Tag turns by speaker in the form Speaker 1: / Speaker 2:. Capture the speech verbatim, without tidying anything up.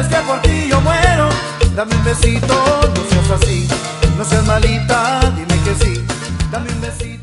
Speaker 1: que por ti yo muero. Dame un besito, no seas así, no seas malita, dime que sí. Dame un besito.